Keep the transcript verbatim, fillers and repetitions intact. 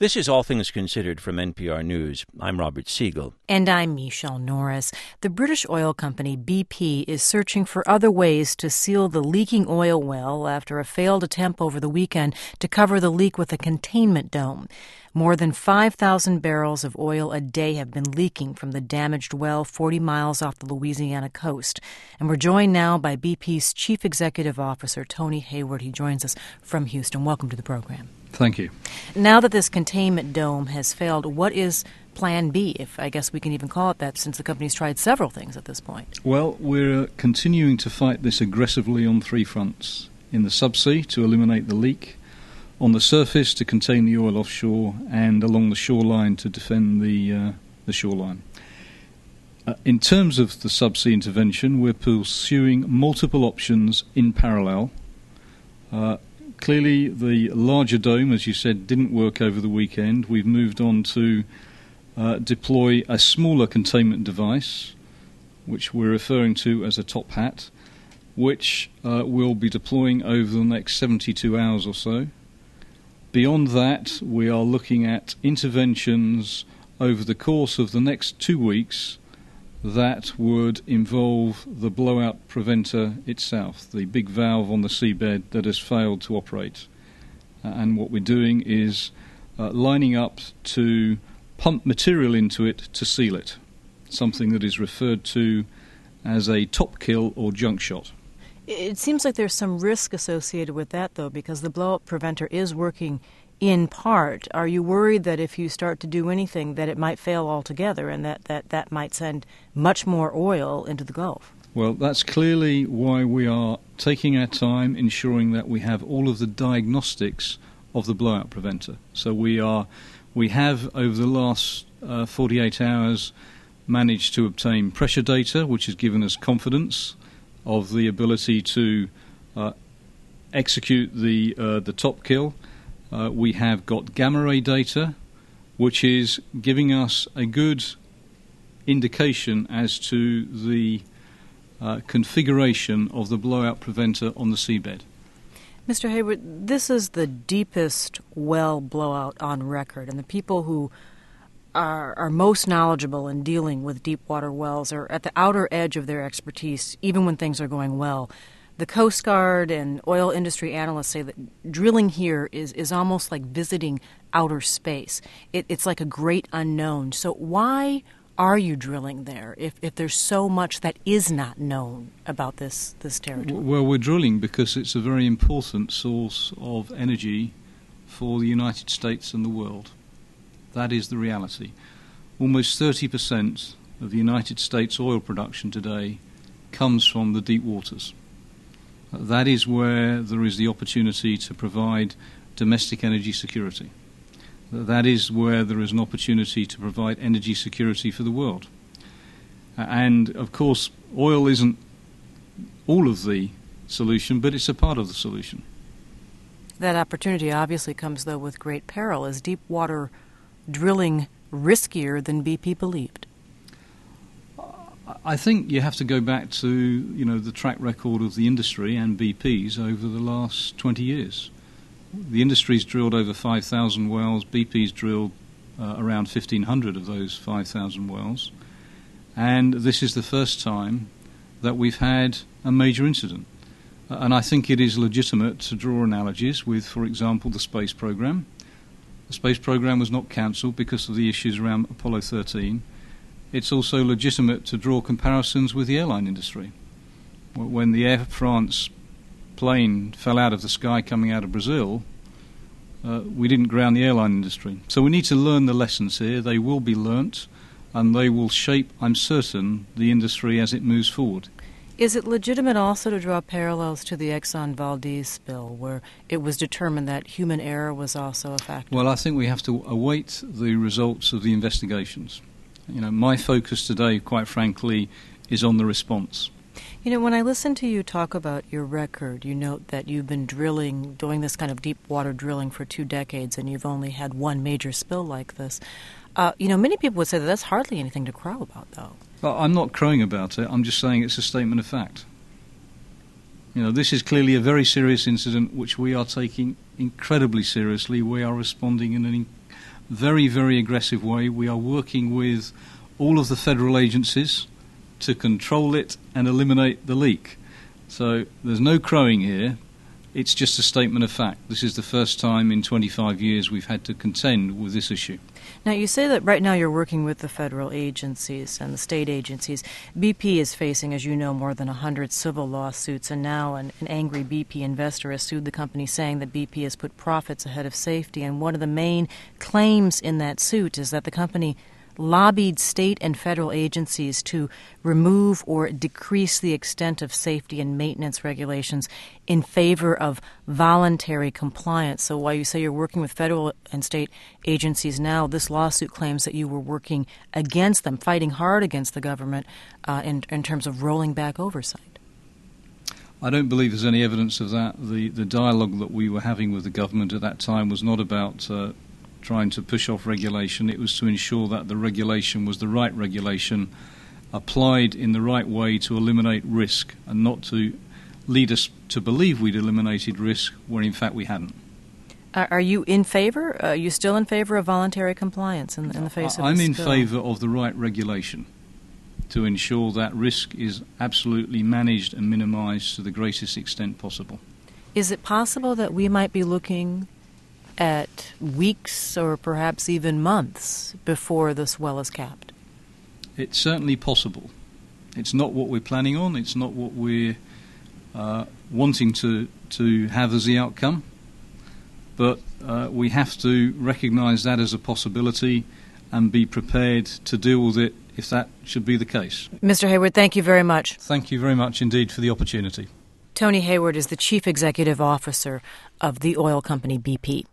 This is All Things Considered from N P R News. I'm Robert Siegel. And I'm Michelle Norris. The British oil company B P is searching for other ways to seal the leaking oil well after a failed attempt over the weekend to cover the leak with a containment dome. More than five thousand barrels of oil a day have been leaking from the damaged well forty miles off the Louisiana coast. And we're joined now by B P's Chief Executive Officer, Tony Hayward. He joins us from Houston. Welcome to the program. Thank you. Now that this containment dome has failed, what is Plan B, if I guess we can even call it that, since the company's tried several things at this point? Well, we're continuing to fight this aggressively on three fronts. In the subsea, to eliminate the leak; on the surface, to contain the oil offshore; and along the shoreline, to defend the, uh, the shoreline. Uh, in terms of the subsea intervention, we're pursuing multiple options in parallel. Uh, Clearly, the larger dome, as you said, didn't work over the weekend. We've moved on to uh, deploy a smaller containment device, which we're referring to as a top hat, which uh, we'll be deploying over the next seventy-two hours or so. Beyond that, we are looking at interventions over the course of the next two weeks that would involve the blowout preventer itself, the big valve on the seabed that has failed to operate. Uh, and what we're doing is uh, lining up to pump material into it to seal it, something that is referred to as a top kill or junk shot. It seems like there's some risk associated with that, though, because the blowout preventer is working in part. Are you worried that if you start to do anything that it might fail altogether and that, that, that might send much more oil into the Gulf? Well, that's clearly why we are taking our time ensuring that we have all of the diagnostics of the blowout preventer. So we are, we have over the last uh, forty-eight hours managed to obtain pressure data, which has given us confidence of the ability to uh, execute the uh, the top kill. Uh, we have got gamma ray data, which is giving us a good indication as to the uh, configuration of the blowout preventer on the seabed. Mister Hayward, this is the deepest well blowout on record, and the people who are, are most knowledgeable in dealing with deep water wells are at the outer edge of their expertise, even when things are going well. The Coast Guard and oil industry analysts say that drilling here is, is almost like visiting outer space. It, it's like a great unknown. So why are you drilling there if, if there's so much that is not known about this, this territory? Well, we're drilling because it's a very important source of energy for the United States and the world. That is the reality. Almost thirty percent of the United States oil production today comes from the deep waters. That is where there is the opportunity to provide domestic energy security. That is where there is an opportunity to provide energy security for the world. And, of course, oil isn't all of the solution, but it's a part of the solution. That opportunity obviously comes, though, with great peril. Is deep water drilling riskier than B P believed? I think you have to go back to, you know, the track record of the industry and B P's over the last twenty years. The industry's drilled over five thousand wells. B P's drilled uh, around fifteen hundred of those five thousand wells. And this is the first time that we've had a major incident. Uh, and I think it is legitimate to draw analogies with, for example, the space program. The space program was not cancelled because of the issues around Apollo thirteen. It's also legitimate to draw comparisons with the airline industry. When the Air France plane fell out of the sky coming out of Brazil, uh, we didn't ground the airline industry. So we need to learn the lessons here. They will be learnt, and they will shape, I'm certain, the industry as it moves forward. Is it legitimate also to draw parallels to the Exxon Valdez spill, where it was determined that human error was also a factor? Well, I think we have to await the results of the investigations. You know, my focus today, quite frankly, is on the response. You know, when I listen to you talk about your record, you note that you've been drilling, doing this kind of deep water drilling for two decades, and you've only had one major spill like this. Uh, you know, many people would say that that's hardly anything to crow about, though. Well, I'm not crowing about it. I'm just saying it's a statement of fact. You know, this is clearly a very serious incident which we are taking incredibly seriously. We are responding in an, very, very aggressive way. We are working with all of the federal agencies to control it and eliminate the leak. So there's no crowing here. It's just a statement of fact. This is the first time in twenty-five years we've had to contend with this issue. Now, you say that right now you're working with the federal agencies and the state agencies. B P is facing, as you know, more than one hundred civil lawsuits, and now an, an angry B P investor has sued the company saying that B P has put profits ahead of safety. And one of the main claims in that suit is that the company lobbied state and federal agencies to remove or decrease the extent of safety and maintenance regulations in favor of voluntary compliance. So while you say you're working with federal and state agencies now, this lawsuit claims that you were working against them, fighting hard against the government uh, in, in terms of rolling back oversight. I don't believe there's any evidence of that. The, the dialogue that we were having with the government at that time was not about uh, trying to push off regulation. It was to ensure that the regulation was the right regulation, applied in the right way to eliminate risk, and not to lead us to believe we'd eliminated risk when in fact we hadn't. Are you in favor? Are you still in favor of voluntary compliance in, in the face of I'm this in bill? favour of the right regulation to ensure that risk is absolutely managed and minimised to the greatest extent possible. Is it possible that we might be looking at weeks or perhaps even months before this well is capped? It's certainly possible. It's not what we're planning on. It's not what we're uh, wanting to, to have as the outcome. But uh, we have to recognise that as a possibility and be prepared to deal with it if that should be the case. Mister Hayward, thank you very much. Thank you very much indeed for the opportunity. Tony Hayward is the Chief Executive Officer of the oil company B P.